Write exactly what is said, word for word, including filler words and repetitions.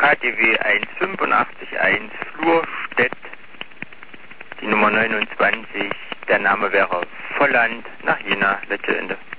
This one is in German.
K D W eins fünf acht eins Flurstedt, die Nummer neunundzwanzig, der Name wäre Volland, nach Jena, letzte Ende.